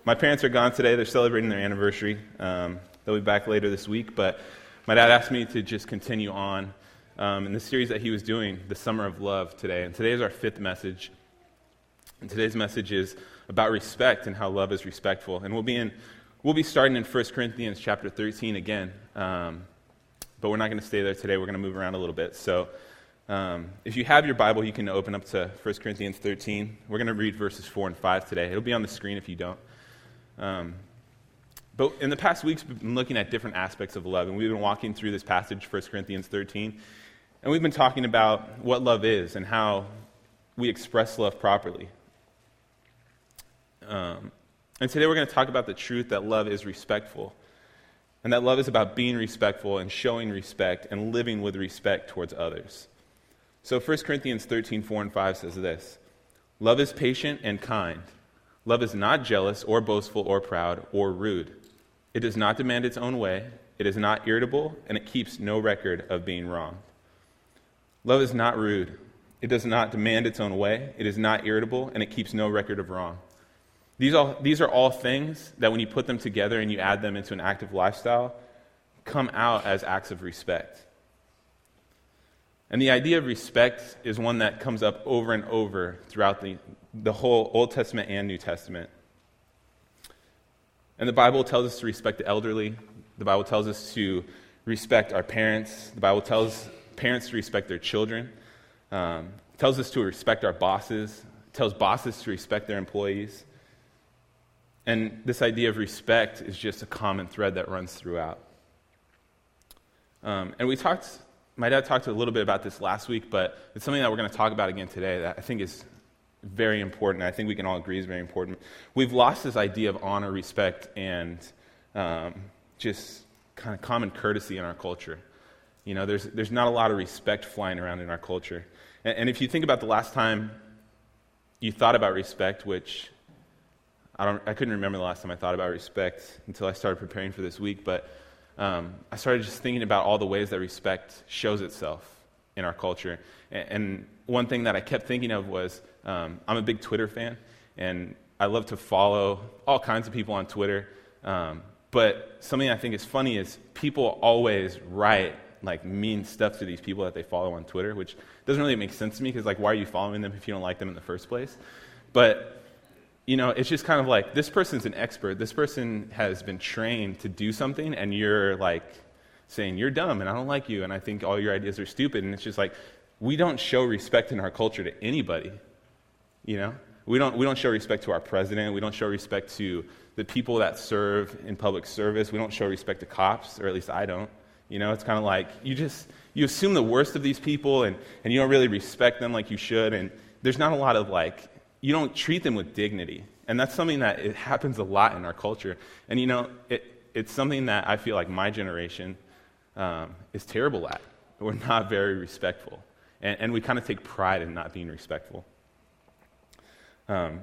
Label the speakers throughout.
Speaker 1: My parents are gone today. They're celebrating their anniversary. They'll be back later this week, but my dad asked me to just continue on in the series that he was doing, The Summer of Love, today. And today is our 5th message. And today's message is about respect and how love is respectful. And we'll be starting in 1 Corinthians chapter 13 again. But we're not going to stay there today. We're going to move around a little bit. So if you have your Bible, you can open up to 1 Corinthians 13. We're going to read verses 4 and 5 today. It'll be on the screen if you don't. But in the past weeks, we've been looking at different aspects of love, and we've been walking through this passage, 1 Corinthians 13, and we've been talking about what love is and how we express love properly. And today we're going to talk about the truth that love is respectful, and that love is about being respectful and showing respect and living with respect towards others. So 1 Corinthians 13, 4 and 5 says this: "Love is patient and kind. Love is not jealous or boastful or proud or rude. It does not demand its own way. It is not irritable, and it keeps no record of being wrong." Love is not rude. It does not demand its own way. It is not irritable, and it keeps no record of wrong. These are all things that when you put them together and you add them into an active lifestyle, come out as acts of respect. And the idea of respect is one that comes up over and over throughout the whole Old Testament and New Testament. And the Bible tells us to respect the elderly. The Bible tells us to respect our parents. The Bible tells parents to respect their children. It tells us to respect our bosses. It tells bosses to respect their employees. And this idea of respect is just a common thread that runs throughout. And my dad talked a little bit about this last week, but it's something that we're going to talk about again today that I think is very important. I think we can all agree is very important. We've lost this idea of honor, respect, and just kind of common courtesy in our culture. You know, there's not a lot of respect flying around in our culture. And if you think about the last time you thought about respect, which I couldn't remember the last time I thought about respect until I started preparing for this week, but I started just thinking about all the ways that respect shows itself in our culture. And one thing that I kept thinking of was, I'm a big Twitter fan, and I love to follow all kinds of people on Twitter. But something I think is funny is people always write like mean stuff to these people that they follow on Twitter, which doesn't really make sense to me because, like, why are you following them if you don't like them in the first place? But you know, it's just kind of like, this person's an expert. This person has been trained to do something, and you're like saying, "You're dumb, and I don't like you, and I think all your ideas are stupid." And it's just like, we don't show respect in our culture to anybody. You know, we don't show respect to our president. We don't show respect to the people that serve in public service. We don't show respect to cops, or at least I don't. You know, it's kind of like you assume the worst of these people, and you don't really respect them like you should. And there's not a lot of you don't treat them with dignity. And that's something that it happens a lot in our culture. And you know, it's something that I feel like my generation is terrible at. We're not very respectful. And we kind of take pride in not being respectful. And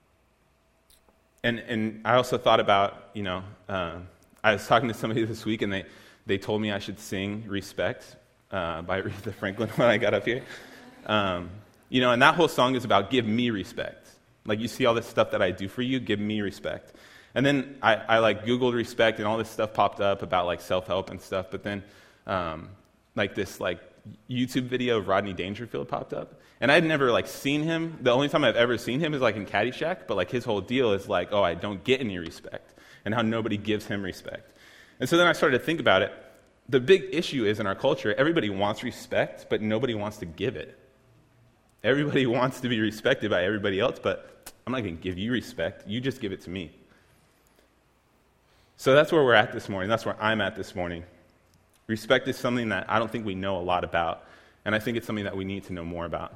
Speaker 1: I also thought about, you know, I was talking to somebody this week, and they told me I should sing Respect by Aretha Franklin when I got up here. You know, and that whole song is about give me respect. Like, you see all this stuff that I do for you, give me respect. And then I Googled respect, and all this stuff popped up about self-help and stuff. But then this YouTube video of Rodney Dangerfield popped up. And I'd never seen him. The only time I've ever seen him is in Caddyshack, but his whole deal is oh, I don't get any respect, and how nobody gives him respect. And so then I started to think about it. The big issue is in our culture, everybody wants respect, but nobody wants to give it. Everybody wants to be respected by everybody else, but I'm not going to give you respect. You just give it to me. So that's where we're at this morning. That's where I'm at this morning. Respect is something that I don't think we know a lot about, and I think it's something that we need to know more about.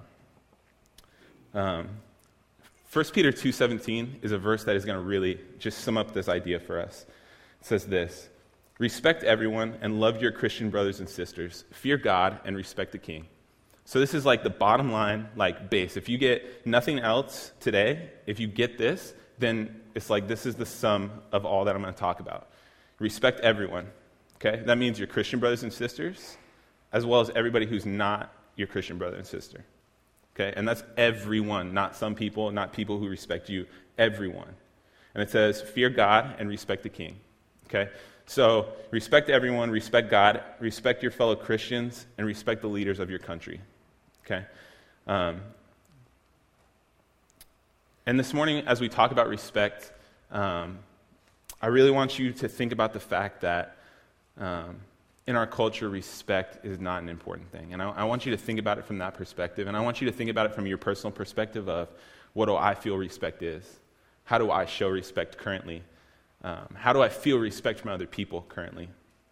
Speaker 1: 1 Peter 2:17 is a verse that is going to really just sum up this idea for us. It says this: "Respect everyone and love your Christian brothers and sisters. Fear God and respect the king." So this is the bottom line, base. If you get nothing else today, if you get this, then it's this is the sum of all that I'm going to talk about. Respect everyone, okay? That means your Christian brothers and sisters, as well as everybody who's not your Christian brother and sister, okay? And that's everyone, not some people, not people who respect you, everyone. And it says, fear God and respect the king. Okay? So respect everyone, respect God, respect your fellow Christians, and respect the leaders of your country. Okay? And this morning, as we talk about respect, I really want you to think about the fact that in our culture, respect is not an important thing. And I want you to think about it from that perspective. And I want you to think about it from your personal perspective of, what do I feel respect is? How do I show respect currently? How do I feel respect from other people currently?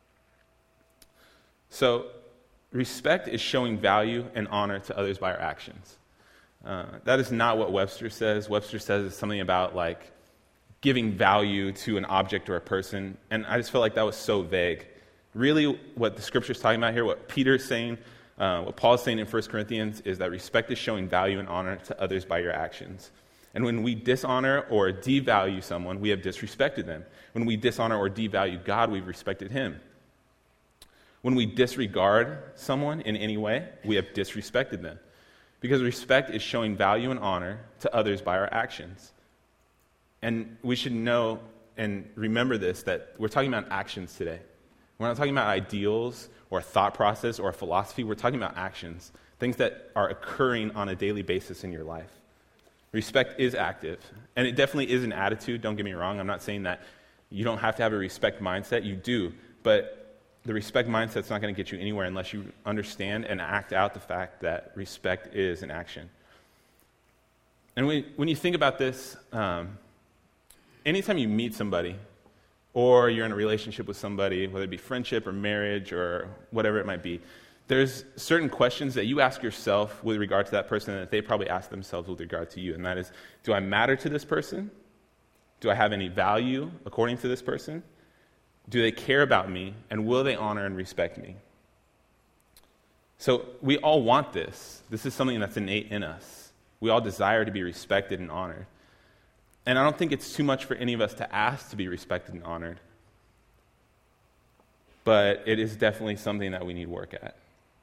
Speaker 1: So, respect is showing value and honor to others by our actions. That is not what Webster says. Webster says it's something about like giving value to an object or a person, and I just felt like that was so vague. Really, what the scripture is talking about here, what Peter's saying, what Paul's saying in 1 Corinthians, is that respect is showing value and honor to others by your actions. And when we dishonor or devalue someone, we have disrespected them. When we dishonor or devalue God, we've respected him. When we disregard someone in any way, we have disrespected them. Because respect is showing value and honor to others by our actions. And we should know and remember this, that we're talking about actions today. We're not talking about ideals or a thought process or a philosophy. We're talking about actions, things that are occurring on a daily basis in your life. Respect is active, and it definitely is an attitude. Don't get me wrong. I'm not saying that you don't have to have a respect mindset. You do, but the respect mindset's not going to get you anywhere unless you understand and act out the fact that respect is an action. And when you think about this, anytime you meet somebody or you're in a relationship with somebody, whether it be friendship or marriage or whatever it might be, there's certain questions that you ask yourself with regard to that person that they probably ask themselves with regard to you, and that is, do I matter to this person? Do I have any value according to this person? Do they care about me, and will they honor and respect me? So we all want this. This is something that's innate in us. We all desire to be respected and honored. And I don't think it's too much for any of us to ask to be respected and honored. But it is definitely something that we need work at.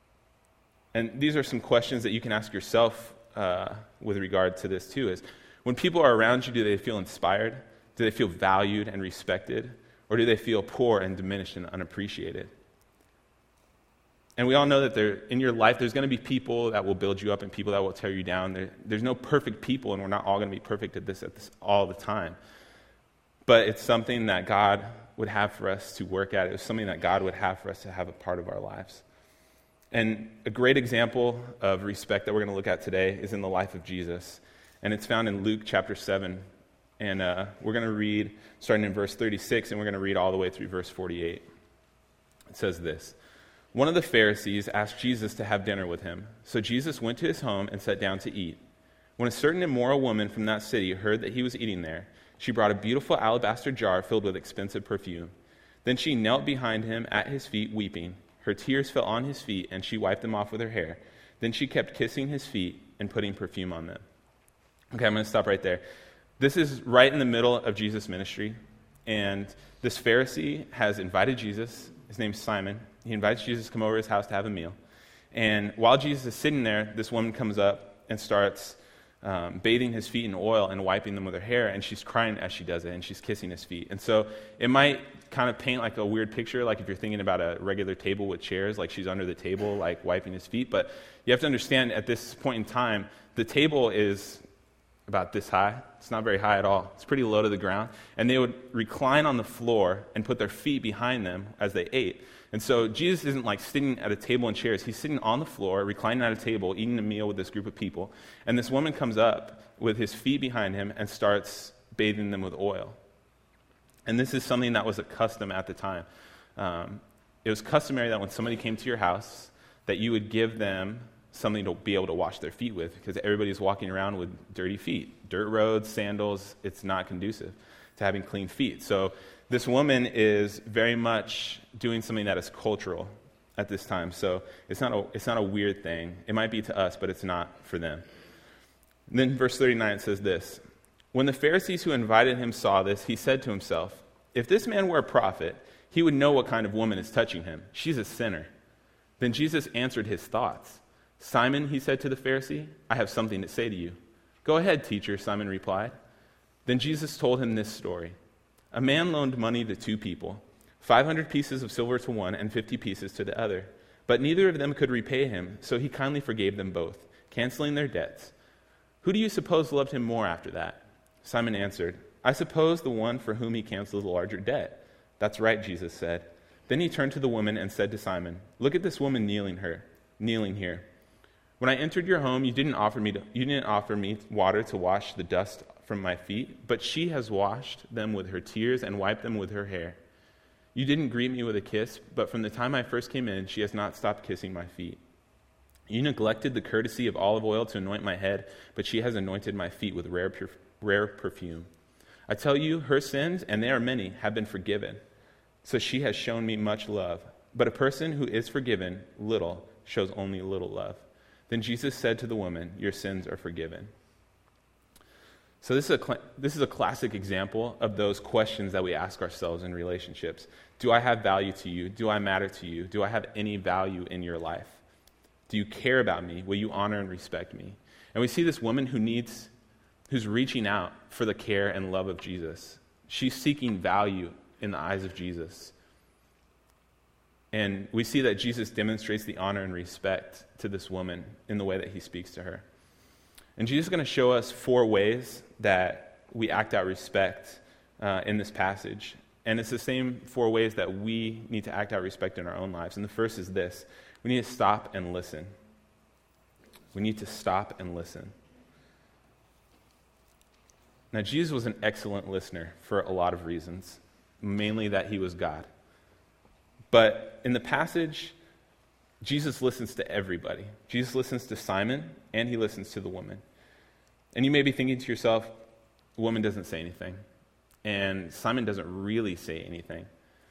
Speaker 1: And these are some questions that you can ask yourself with regard to this too, is when people are around you, do they feel inspired? Do they feel valued and respected? Or do they feel poor and diminished and unappreciated? And we all know that in your life, there's going to be people that will build you up and people that will tear you down. There's no perfect people, and we're not all going to be perfect at this all the time. But it's something that God would have for us to work at. It was something that God would have for us to have a part of our lives. And a great example of respect that we're going to look at today is in the life of Jesus. And it's found in Luke chapter 7. And we're going to read, starting in verse 36, and we're going to read all the way through verse 48. It says this: One of the Pharisees asked Jesus to have dinner with him. So Jesus went to his home and sat down to eat. When a certain immoral woman from that city heard that he was eating there, she brought a beautiful alabaster jar filled with expensive perfume. Then she knelt behind him at his feet, weeping. Her tears fell on his feet, and she wiped them off with her hair. Then she kept kissing his feet and putting perfume on them. Okay, I'm going to stop right there. This is right in the middle of Jesus' ministry, and this Pharisee has invited Jesus. His name's Simon. He invites Jesus to come over to his house to have a meal. And while Jesus is sitting there, this woman comes up and starts bathing his feet in oil and wiping them with her hair, and she's crying as she does it, and she's kissing his feet. And so it might kind of paint like a weird picture, like if you're thinking about a regular table with chairs, like she's under the table, like wiping his feet. But you have to understand, at this point in time, the table is about this high. It's not very high at all. It's pretty low to the ground. And they would recline on the floor and put their feet behind them as they ate. And so Jesus isn't like sitting at a table in chairs. He's sitting on the floor, reclining at a table, eating a meal with this group of people. And this woman comes up with his feet behind him and starts bathing them with oil. And this is something that was a custom at the time. It was customary that when somebody came to your house, that you would give them something to be able to wash their feet with, because everybody's walking around with dirty feet. Dirt roads, sandals, it's not conducive to having clean feet. So this woman is very much doing something that is cultural at this time. So it's not a weird thing. It might be to us, but it's not for them. And then verse 39 it says this: When the Pharisees who invited him saw this, he said to himself, if this man were a prophet, he would know what kind of woman is touching him. She's a sinner. Then Jesus answered his thoughts. Simon, he said to the Pharisee, I have something to say to you. Go ahead, teacher, Simon replied. Then Jesus told him this story. A man loaned money to two people, 500 pieces of silver to one and 50 pieces to the other. But neither of them could repay him, so he kindly forgave them both, canceling their debts. Who do you suppose loved him more after that? Simon answered, I suppose the one for whom he canceled the larger debt. That's right, Jesus said. Then he turned to the woman and said to Simon, look at this woman kneeling here. When I entered your home, you didn't offer me water to wash the dust from my feet, but she has washed them with her tears and wiped them with her hair. You didn't greet me with a kiss, but from the time I first came in, she has not stopped kissing my feet. You neglected the courtesy of olive oil to anoint my head, but she has anointed my feet with rare perfume. I tell you, her sins, and they are many, have been forgiven. So she has shown me much love. But a person who is forgiven little shows only little love. Then Jesus said to the woman, your sins are forgiven. So this is a classic example of those questions that we ask ourselves in relationships. Do I have value to you? Do I matter to you? Do I have any value in your life? Do you care about me? Will you honor and respect me? And we see this woman who's reaching out for the care and love of Jesus. She's seeking value in the eyes of Jesus. And we see that Jesus demonstrates the honor and respect to this woman in the way that he speaks to her. And Jesus is going to show us 4 ways that we act out respect in this passage. And it's the same 4 ways that we need to act out respect in our own lives. And the first is this. We need to stop and listen. We need to stop and listen. Now, Jesus was an excellent listener for a lot of reasons, mainly that he was God. But in the passage, Jesus listens to everybody. Jesus listens to Simon, and he listens to the woman. And you may be thinking to yourself, the woman doesn't say anything, and Simon doesn't really say anything.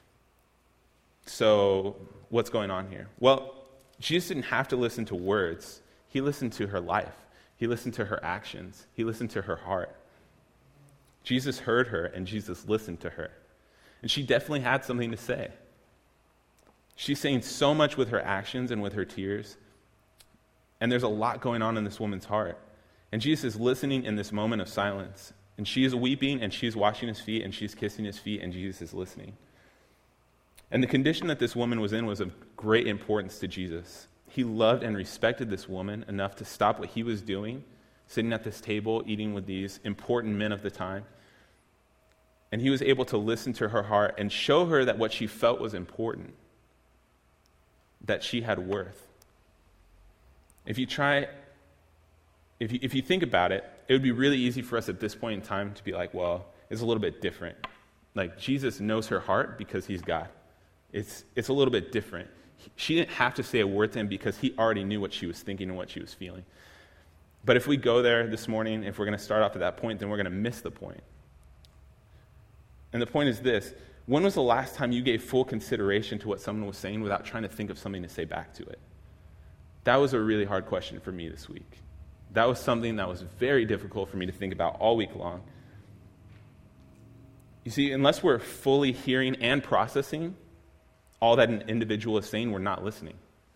Speaker 1: So what's going on here? Well, Jesus didn't have to listen to words. He listened to her life. He listened to her actions. He listened to her heart. Jesus heard her, and Jesus listened to her. And she definitely had something to say. She's saying so much with her actions and with her tears. And there's a lot going on in this woman's heart. And Jesus is listening in this moment of silence. And she is weeping, and she's washing his feet, and she's kissing his feet, and Jesus is listening. And the condition that this woman was in was of great importance to Jesus. He loved and respected this woman enough to stop what he was doing, sitting at this table, eating with these important men of the time. And he was able to listen to her heart and show her that what she felt was important, that she had worth. If you think about it, it would be really easy for us at this point in time to be like, well, it's a little bit different. Like, Jesus knows her heart because he's God. It's a little bit different. She didn't have to say a word to him because he already knew what she was thinking and what she was feeling. But if we go there this morning, if we're going to start off at that point, then we're going to miss the point. And the point is this. When was the last time you gave full consideration to what someone was saying without trying to think of something to say back to it? That was a really hard question for me this week. That was something that was very difficult for me to think about all week long. You see, unless we're fully hearing and processing all that an individual is saying, we're not listening.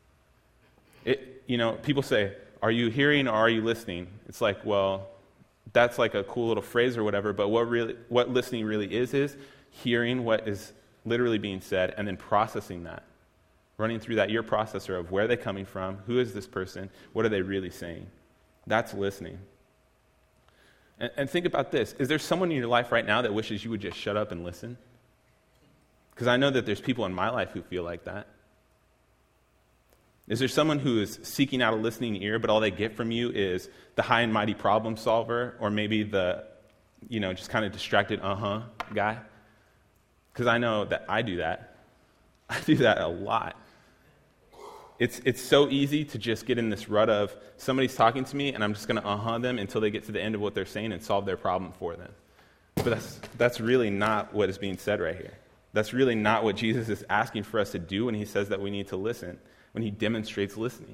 Speaker 1: People say, are you hearing or are you listening? It's like, well, that's like a cool little phrase or whatever, but what listening really is hearing what is literally being said and then processing that. Running through that your processor of where are they coming from, who is this person, what are they really saying? That's listening. And think about this. Is there someone in your life right now that wishes you would just shut up and listen? Because I know that there's people in my life who feel like that. Is there someone who is seeking out a listening ear, but all they get from you is the high and mighty problem solver, or maybe the, just kind of distracted guy? Because I know that I do that. I do that a lot. It's so easy to just get in this rut of somebody's talking to me and I'm just going to them until they get to the end of what they're saying and solve their problem for them. But that's really not what is being said right here. That's really not what Jesus is asking for us to do when he says that we need to listen, when he demonstrates listening.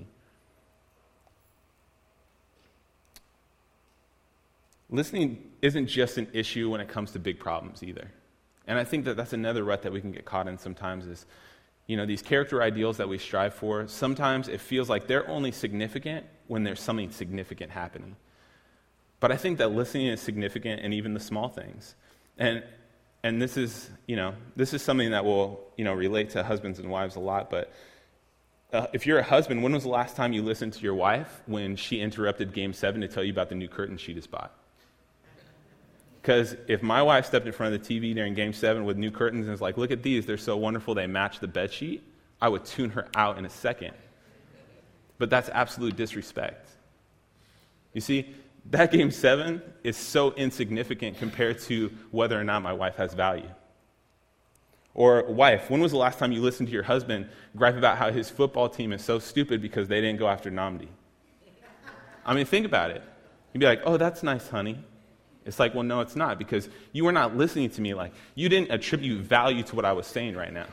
Speaker 1: Listening isn't just an issue when it comes to big problems either. And I think that that's another rut that we can get caught in sometimes is, these character ideals that we strive for, sometimes it feels like they're only significant when there's something significant happening. But I think that listening is significant in even the small things. And this is something that will, relate to husbands and wives a lot. But if you're a husband, when was the last time you listened to your wife when she interrupted Game 7 to tell you about the new curtains she just bought? Because if my wife stepped in front of the TV during Game 7 with new curtains and was like, look at these, they're so wonderful, they match the bed sheet, I would tune her out in a second. But that's absolute disrespect. You see, that Game 7 is so insignificant compared to whether or not my wife has value. Or wife, when was the last time you listened to your husband gripe about how his football team is so stupid because they didn't go after Nnamdi? I mean, think about it. You'd be like, oh, that's nice, honey. It's like, well, no, it's not, because you were not listening to me. Like, you didn't attribute value to what I was saying right now.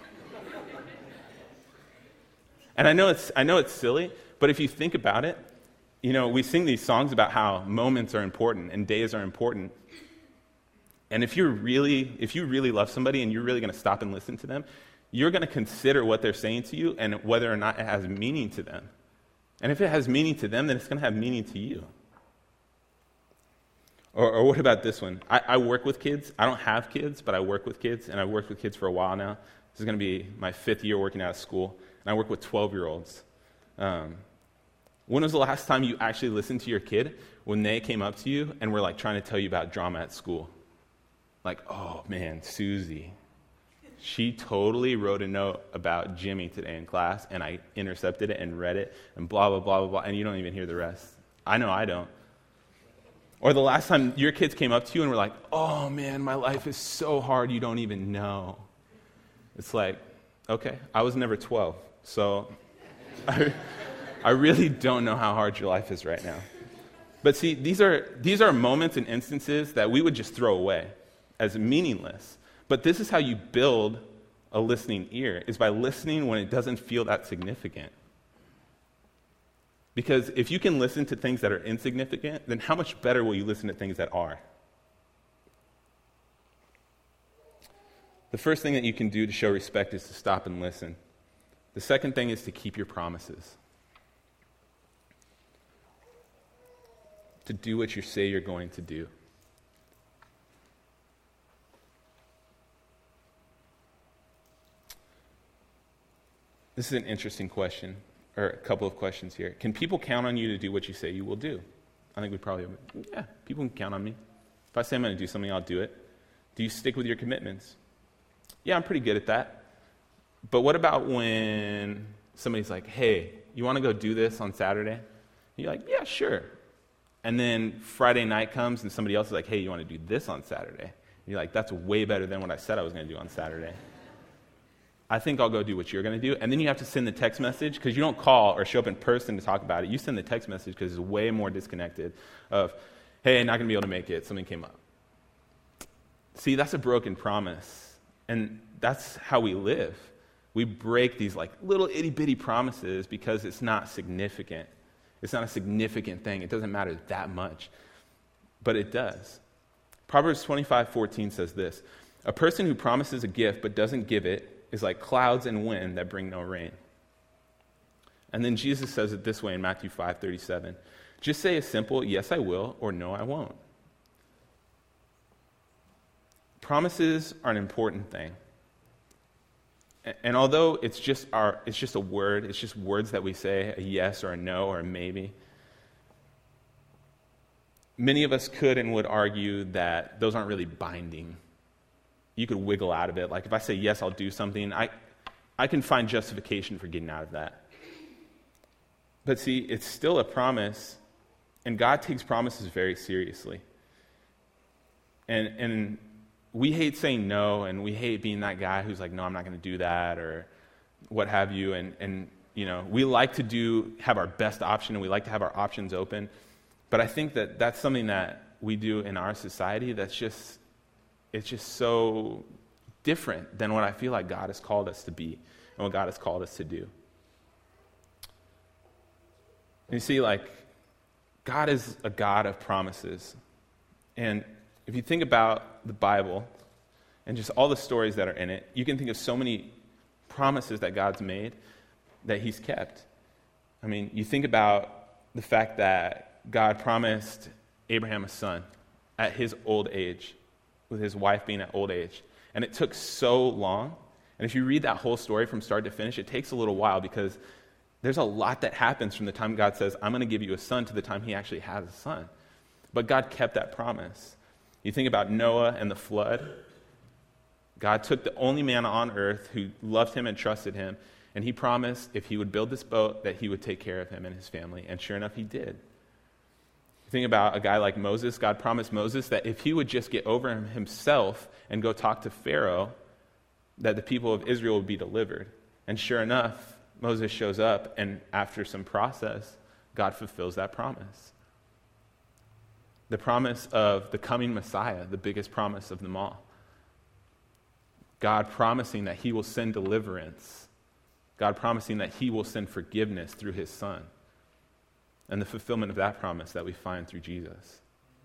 Speaker 1: And I know it's silly, but if you think about it, we sing these songs about how moments are important and days are important. And if you really love somebody and you're really going to stop and listen to them, you're going to consider what they're saying to you and whether or not it has meaning to them. And if it has meaning to them, then it's going to have meaning to you. Or what about this one? I work with kids. I don't have kids, but I work with kids, and I've worked with kids for a while now. This is going to be my 5th year working out of school, and I work with 12-year-olds. When was the last time you actually listened to your kid when they came up to you and were like trying to tell you about drama at school? Like, oh man, Susie, she totally wrote a note about Jimmy today in class, and I intercepted it and read it, and blah, blah, blah, blah, blah, and you don't even hear the rest. I know I don't. Or the last time your kids came up to you and were like, oh man, my life is so hard you don't even know. It's like, okay, I was never 12, so I really don't know how hard your life is right now. But see, these are moments and instances that we would just throw away as meaningless. But this is how you build a listening ear, is by listening when it doesn't feel that significant. Because if you can listen to things that are insignificant, then how much better will you listen to things that are? The first thing that you can do to show respect is to stop and listen. The second thing is to keep your promises. To do what you say you're going to do. This is an interesting question, or a couple of questions here. Can people count on you to do what you say you will do? I think we probably, people can count on me. If I say I'm going to do something, I'll do it. Do you stick with your commitments? Yeah, I'm pretty good at that. But what about when somebody's like, hey, you want to go do this on Saturday? And you're like, yeah, sure. And then Friday night comes and somebody else is like, hey, you want to do this on Saturday? And you're like, that's way better than what I said I was going to do on Saturday. I think I'll go do what you're going to do. And then you have to send the text message, because you don't call or show up in person to talk about it. You send the text message because it's way more disconnected of, hey, not going to be able to make it. Something came up. See, that's a broken promise. And that's how we live. We break these like little itty-bitty promises because it's not significant. It's not a significant thing. It doesn't matter that much. But it does. Proverbs 25:14 says this: a person who promises a gift but doesn't give it is like clouds and wind that bring no rain. And then Jesus says it this way in Matthew 5:37. Just say a simple, yes, I will, or no, I won't. Promises are an important thing. And although it's just a word, it's just words that we say, a yes or a no or a maybe, many of us could and would argue that those aren't really binding. You could wiggle out of it. Like if I say yes, I'll do something, I can find justification for getting out of that. But see, it's still a promise, and God takes promises very seriously. And we hate saying no, and we hate being that guy who's like, no, I'm not going to do that, or what have you. And you know, we like to have our best option, and we like to have our options open. But I think that that's something that we do in our society it's just so different than what I feel like God has called us to be and what God has called us to do. And you see, like, God is a God of promises. And if you think about the Bible and just all the stories that are in it, you can think of so many promises that God's made that he's kept. I mean, you think about the fact that God promised Abraham a son at his old age, with his wife being at old age. And it took so long. And if you read that whole story from start to finish, it takes a little while because there's a lot that happens from the time God says, I'm going to give you a son, to the time he actually has a son. But God kept that promise. You think about Noah and the flood. God took the only man on earth who loved him and trusted him, and he promised if he would build this boat that he would take care of him and his family. And sure enough, he did. You think about a guy like Moses. God promised Moses that if he would just get over himself and go talk to Pharaoh, that the people of Israel would be delivered. And sure enough, Moses shows up, and after some process, God fulfills that promise. The promise of the coming Messiah, the biggest promise of them all. God promising that he will send deliverance. God promising that he will send forgiveness through his son. And the fulfillment of that promise that we find through Jesus.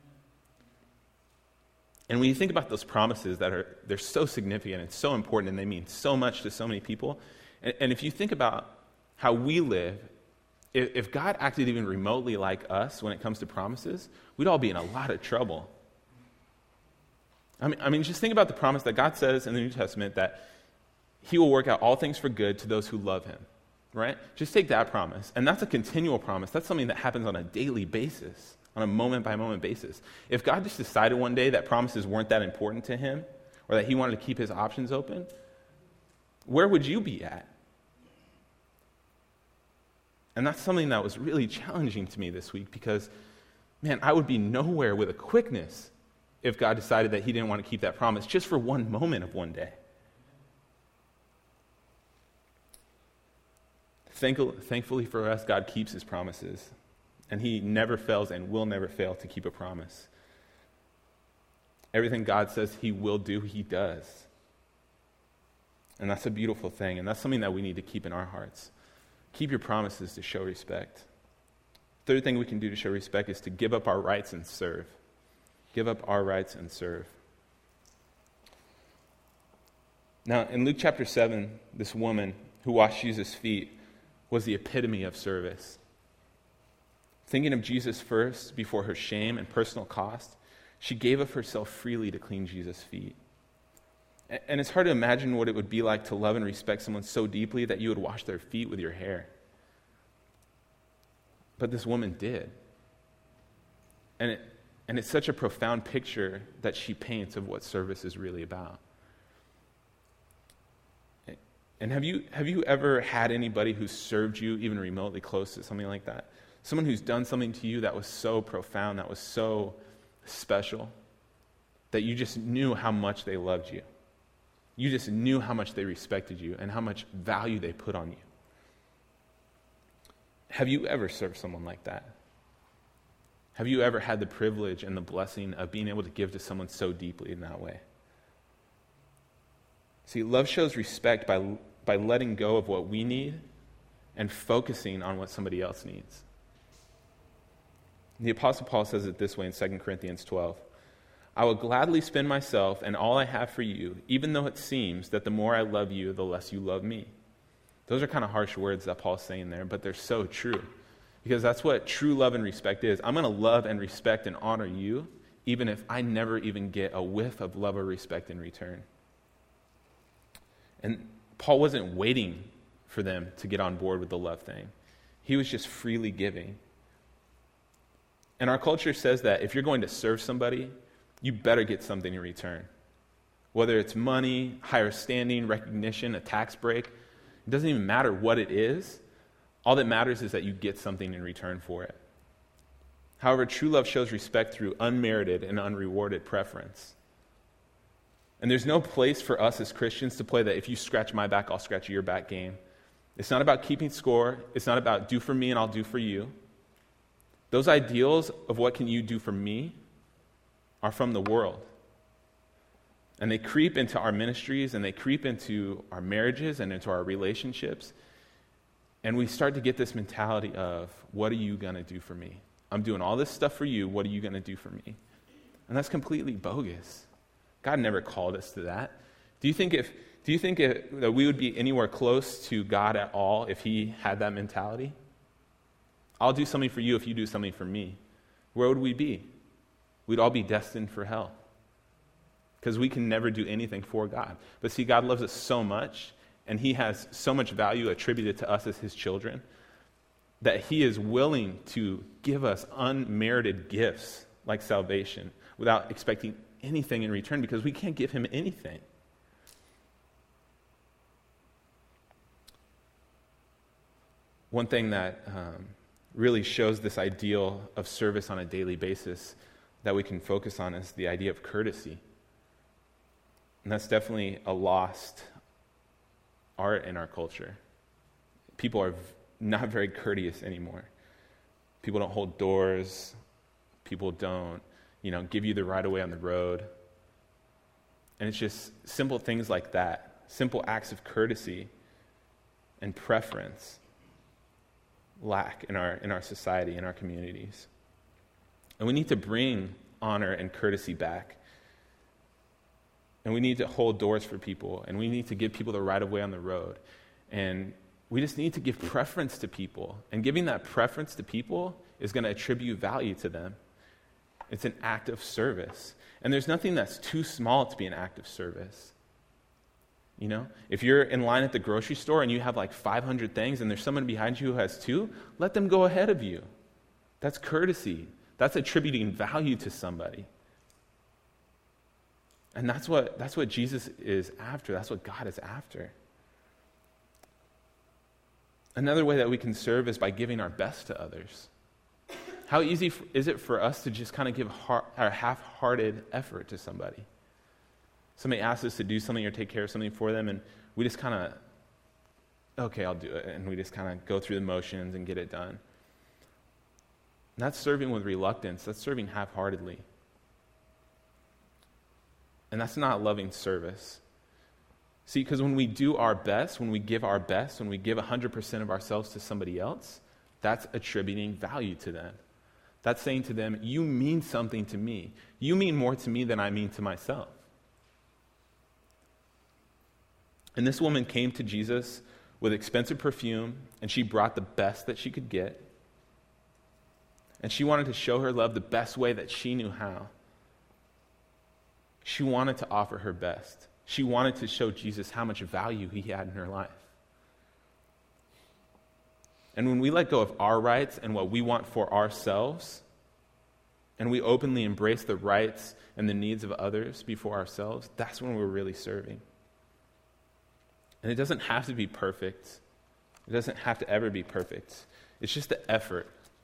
Speaker 1: And when you think about those promises they're so significant and so important, and they mean so much to so many people, and if you think about how we live, if God acted even remotely like us when it comes to promises, we'd all be in a lot of trouble. I mean, just think about the promise that God says in the New Testament that he will work out all things for good to those who love him, right? Just take that promise. And that's a continual promise. That's something that happens on a daily basis, on a moment-by-moment basis. If God just decided one day that promises weren't that important to him, or that he wanted to keep his options open, where would you be at? And that's something that was really challenging to me this week because, man, I would be nowhere with a quickness if God decided that he didn't want to keep that promise just for one moment of one day. Thankfully for us, God keeps his promises, and he never fails and will never fail to keep a promise. Everything God says he will do, he does. And that's a beautiful thing, and that's something that we need to keep in our hearts. Keep your promises to show respect. Third thing we can do to show respect is to give up our rights and serve. Give up our rights and serve. Now, in Luke chapter 7, this woman who washed Jesus' feet was the epitome of service. Thinking of Jesus first before her shame and personal cost, she gave of herself freely to clean Jesus' feet. And it's hard to imagine what it would be like to love and respect someone so deeply that you would wash their feet with your hair. But this woman did. And it's such a profound picture that she paints of what service is really about. And have you ever had anybody who served you even remotely close to something like that? Someone who's done something to you that was so profound, that was so special, that you just knew how much they loved you. You just knew how much they respected you and how much value they put on you. Have you ever served someone like that? Have you ever had the privilege and the blessing of being able to give to someone so deeply in that way? See, love shows respect by letting go of what we need and focusing on what somebody else needs. The Apostle Paul says it this way in 2 Corinthians 12. I will gladly spend myself and all I have for you, even though it seems that the more I love you, the less you love me. Those are kind of harsh words that Paul's saying there, but they're so true. Because that's what true love and respect is. I'm going to love and respect and honor you, even if I never even get a whiff of love or respect in return. And Paul wasn't waiting for them to get on board with the love thing. He was just freely giving. And our culture says that if you're going to serve somebody, you better get something in return. Whether it's money, higher standing, recognition, a tax break, it doesn't even matter what it is. All that matters is that you get something in return for it. However, true love shows respect through unmerited and unrewarded preference. And there's no place for us as Christians to play that if you scratch my back, I'll scratch your back game. It's not about keeping score. It's not about do for me and I'll do for you. Those ideals of what can you do for me are from the world. And they creep into our ministries and they creep into our marriages and into our relationships. And we start to get this mentality of, what are you going to do for me? I'm doing all this stuff for you. What are you going to do for me? And that's completely bogus. God never called us to that. Do you think that we would be anywhere close to God at all if he had that mentality? I'll do something for you if you do something for me. Where would we be? we'd all be destined for hell. Because we can never do anything for God. But see, God loves us so much, and he has so much value attributed to us as his children, that he is willing to give us unmerited gifts like salvation without expecting anything in return, because we can't give him anything. One thing that really shows this ideal of service on a daily basis that we can focus on is the idea of courtesy. And that's definitely a lost art in our culture. People are not very courteous anymore. People don't hold doors. People don't, give you the right of way on the road. And it's just simple things like that, simple acts of courtesy and preference lack in our society, in our communities. And we need to bring honor and courtesy back. And we need to hold doors for people, and we need to give people the right of way on the road. And we just need to give preference to people. And giving that preference to people is going to attribute value to them. It's an act of service. And there's nothing that's too small to be an act of service. If you're in line at the grocery store and you have like 500 things and there's someone behind you who has 2, let them go ahead of you. That's courtesy. That's attributing value to somebody. And that's what Jesus is after. That's what God is after. Another way that we can serve is by giving our best to others. How easy is it for us to just kind of give our half-hearted effort to somebody? Somebody asks us to do something or take care of something for them, and we just kind of, okay, I'll do it. And we just kind of go through the motions and get it done. And that's serving with reluctance. That's serving half-heartedly. And that's not loving service. See, because when we do our best, when we give our best, when we give 100% of ourselves to somebody else, that's attributing value to them. That's saying to them, you mean something to me. You mean more to me than I mean to myself. And this woman came to Jesus with expensive perfume, and she brought the best that she could get. And she wanted to show her love the best way that she knew how. She wanted to offer her best. She wanted to show Jesus how much value he had in her life. And when we let go of our rights and what we want for ourselves, and we openly embrace the rights and the needs of others before ourselves, that's when we're really serving. And it doesn't have to be perfect. It doesn't have to ever be perfect. It's just the effort.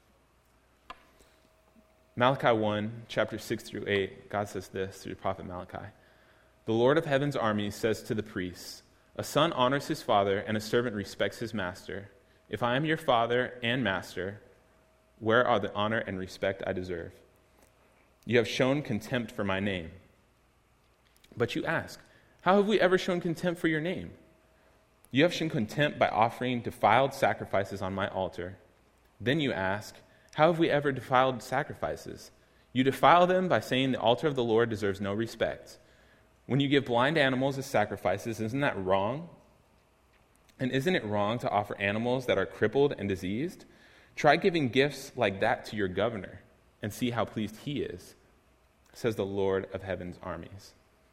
Speaker 1: Malachi 1, chapter 6 through 8, God says this through the prophet Malachi. The Lord of heaven's armies says to the priests, a son honors his father and a servant respects his master. If I am your father and master, where are the honor and respect I deserve? You have shown contempt for my name. But you ask, how have we ever shown contempt for your name? You have shown contempt by offering defiled sacrifices on my altar. Then you ask, how have we ever defiled sacrifices? You defile them by saying the altar of the Lord deserves no respect. When you give blind animals as sacrifices, isn't that wrong? And isn't it wrong to offer animals that are crippled and diseased? Try giving gifts like that to your governor and see how pleased he is, says the Lord of heaven's armies.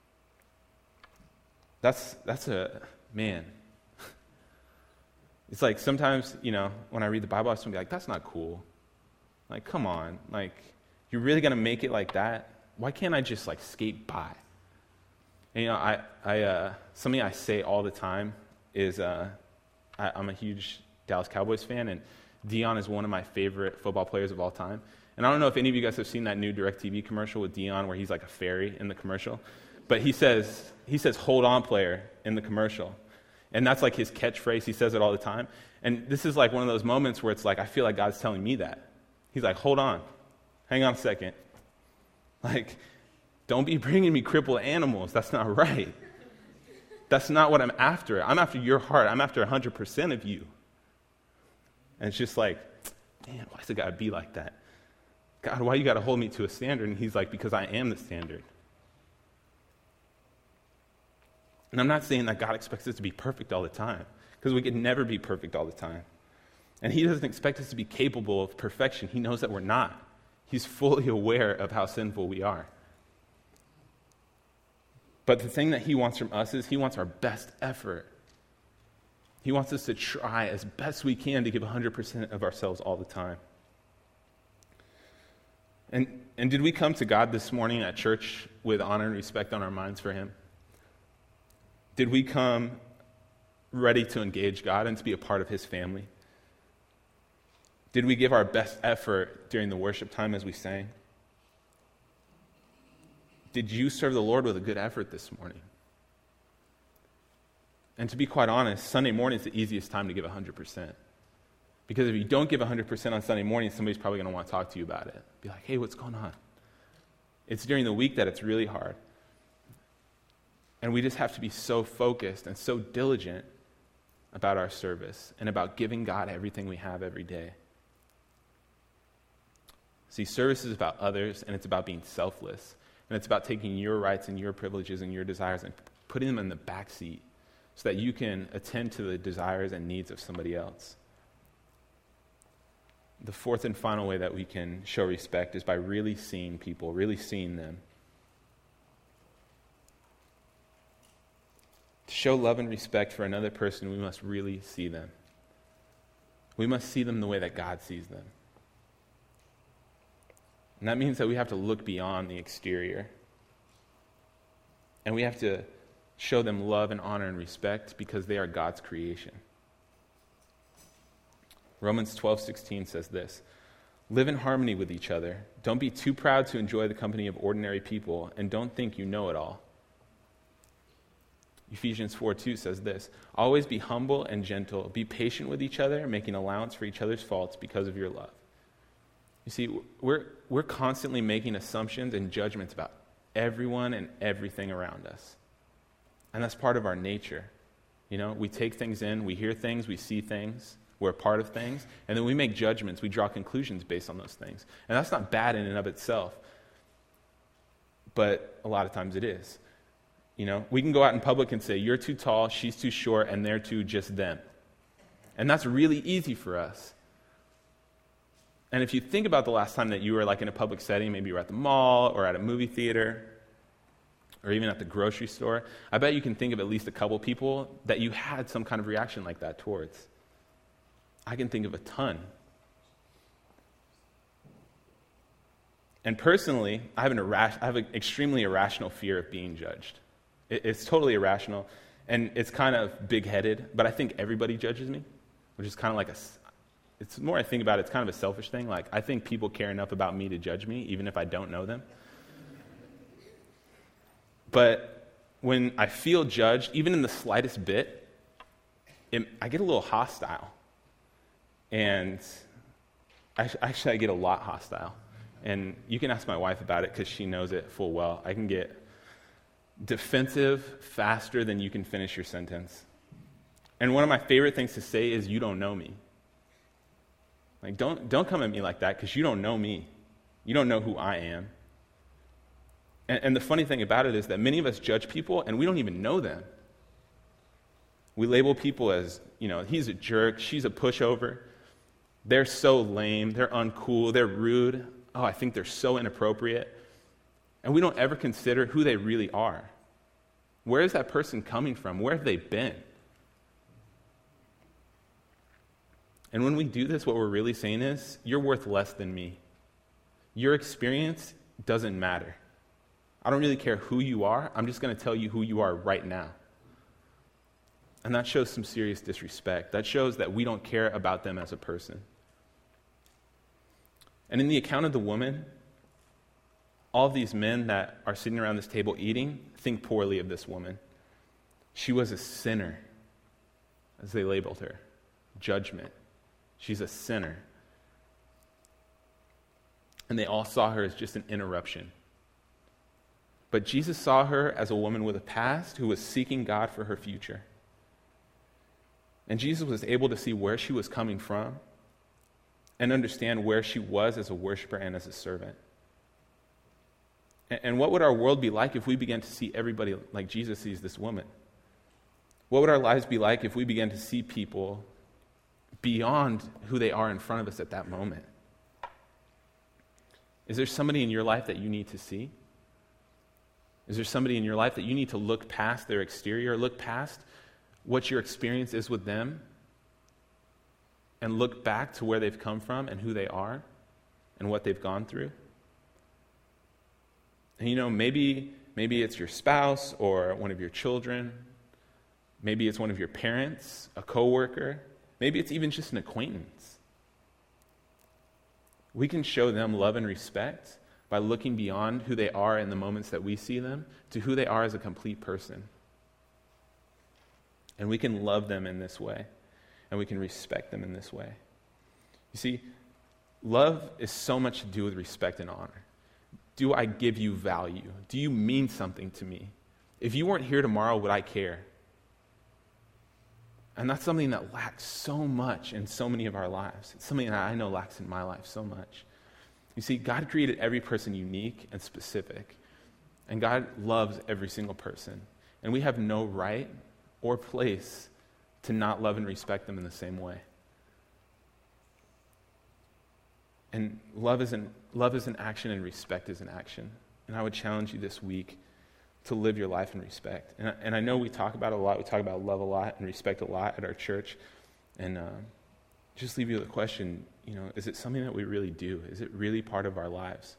Speaker 1: That's man. It's like sometimes, when I read the Bible, I just want to be like, that's not cool. Like, come on. Like, you're really going to make it like that? Why can't I just, skate by? And, something I say all the time is I'm a huge Dallas Cowboys fan, and Deion is one of my favorite football players of all time. And I don't know if any of you guys have seen that new DirecTV commercial with Deion where he's like a fairy in the commercial. But he says, hold on, player, in the commercial. And that's like his catchphrase. He says it all the time. And this is like one of those moments where it's like, I feel like God's telling me that. He's like, hold on. Hang on a second. Like, don't be bringing me crippled animals. That's not right. That's not what I'm after. I'm after your heart. I'm after 100% of you. And it's just like, man, why's it got to be like that? God, why you got to hold me to a standard? And he's like, because I am the standard. And I'm not saying that God expects us to be perfect all the time, because we could never be perfect all the time. And he doesn't expect us to be capable of perfection. He knows that we're not. He's fully aware of how sinful we are. But the thing that he wants from us is he wants our best effort. He wants us to try as best we can to give 100% of ourselves all the time. And did we come to God this morning at church with honor and respect on our minds for him? Did we come ready to engage God and to be a part of his family? Did we give our best effort during the worship time as we sang? Did you serve the Lord with a good effort this morning? And to be quite honest, Sunday morning is the easiest time to give 100%. Because if you don't give 100% on Sunday morning, somebody's probably going to want to talk to you about it. Be like, hey, what's going on? It's during the week that it's really hard. And we just have to be so focused and so diligent about our service and about giving God everything we have every day. See, service is about others, and it's about being selfless. And it's about taking your rights and your privileges and your desires and putting them in the back seat so that you can attend to the desires and needs of somebody else. The fourth and final way that we can show respect is by really seeing people, really seeing them. To show love and respect for another person, we must really see them. We must see them the way that God sees them. And that means that we have to look beyond the exterior. And we have to show them love and honor and respect because they are God's creation. Romans 12:16 says this, live in harmony with each other. Don't be too proud to enjoy the company of ordinary people, and don't think you know it all. Ephesians 4:2 says this, always be humble and gentle. Be patient with each other, making allowance for each other's faults because of your love. You see, we're constantly making assumptions and judgments about everyone and everything around us. And that's part of our nature. You know, we take things in, we hear things, we see things, we're a part of things, and then we make judgments, we draw conclusions based on those things. And that's not bad in and of itself, but a lot of times it is. You know, we can go out in public and say, you're too tall, she's too short, and they're too just them. And that's really easy for us. And if you think about the last time that you were like in a public setting, maybe you were at the mall or at a movie theater or even at the grocery store, I bet you can think of at least a couple people that you had some kind of reaction like that towards. I can think of a ton. And personally, I have an extremely irrational fear of being judged. It's totally irrational, and it's kind of big-headed, but I think everybody judges me, which is kind of like it's more I think about it, it's kind of a selfish thing. Like, I think people care enough about me to judge me, even if I don't know them. But when I feel judged, even in the slightest bit, I get a little hostile. And actually, I get a lot hostile. And you can ask my wife about it because she knows it full well. I can get defensive faster than you can finish your sentence. And one of my favorite things to say is, you don't know me. Like, don't come at me like that because you don't know me. You don't know who I am. And the funny thing about it is that many of us judge people and we don't even know them. We label people as, you know, he's a jerk, she's a pushover. They're so lame, they're uncool, they're rude. Oh, I think they're so inappropriate. And we don't ever consider who they really are. Where is that person coming from? Where have they been? And when we do this, what we're really saying is, you're worth less than me. Your experience doesn't matter. I don't really care who you are. I'm just going to tell you who you are right now. And that shows some serious disrespect. That shows that we don't care about them as a person. And in the account of the woman, all of these men that are sitting around this table eating think poorly of this woman. She was a sinner, as they labeled her. Judgment. She's a sinner. And they all saw her as just an interruption. But Jesus saw her as a woman with a past who was seeking God for her future. And Jesus was able to see where she was coming from and understand where she was as a worshiper and as a servant. And what would our world be like if we began to see everybody like Jesus sees this woman? What would our lives be like if we began to see people beyond who they are in front of us at that moment? Is there somebody in your life that you need to see? Is there somebody in your life that you need to look past their exterior, look past what your experience is with them, and look back to where they've come from and who they are and what they've gone through? And maybe it's your spouse or one of your children. Maybe it's one of your parents, a coworker. Maybe it's even just an acquaintance. We can show them love and respect by looking beyond who they are in the moments that we see them to who they are as a complete person. And we can love them in this way, and we can respect them in this way. You see, love is so much to do with respect and honor. Do I give you value? Do you mean something to me? If you weren't here tomorrow, would I care? And that's something that lacks so much in so many of our lives. It's something that I know lacks in my life so much. You see, God created every person unique and specific. And God loves every single person. And we have no right or place to not love and respect them in the same way. And love is an action, and respect is an action. And I would challenge you this week to live your life in respect. And I know we talk about it a lot. We talk about love a lot and respect a lot at our church. And just leave you with a question, is it something that we really do? Is it really part of our lives?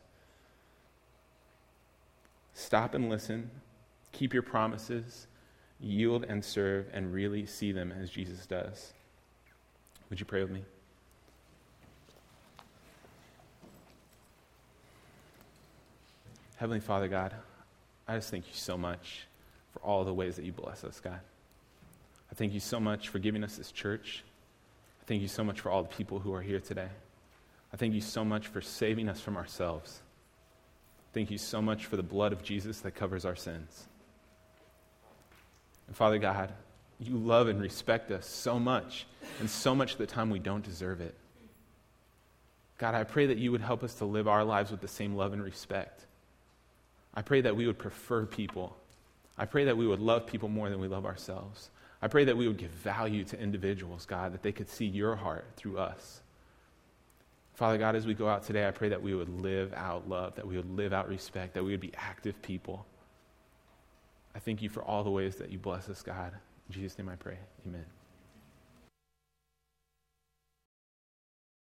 Speaker 1: Stop and listen. Keep your promises. Yield and serve, and really see them as Jesus does. Would you pray with me? Heavenly Father, God, I just thank you so much for all the ways that you bless us, God. I thank you so much for giving us this church. I thank you so much for all the people who are here today. I thank you so much for saving us from ourselves. Thank you so much for the blood of Jesus that covers our sins. And Father God, you love and respect us so much, and so much of the time we don't deserve it. God, I pray that you would help us to live our lives with the same love and respect. I pray that we would prefer people. I pray that we would love people more than we love ourselves. I pray that we would give value to individuals, God, that they could see your heart through us. Father God, as we go out today, I pray that we would live out love, that we would live out respect, that we would be active people. I thank you for all the ways that you bless us, God. In Jesus' name I pray. Amen.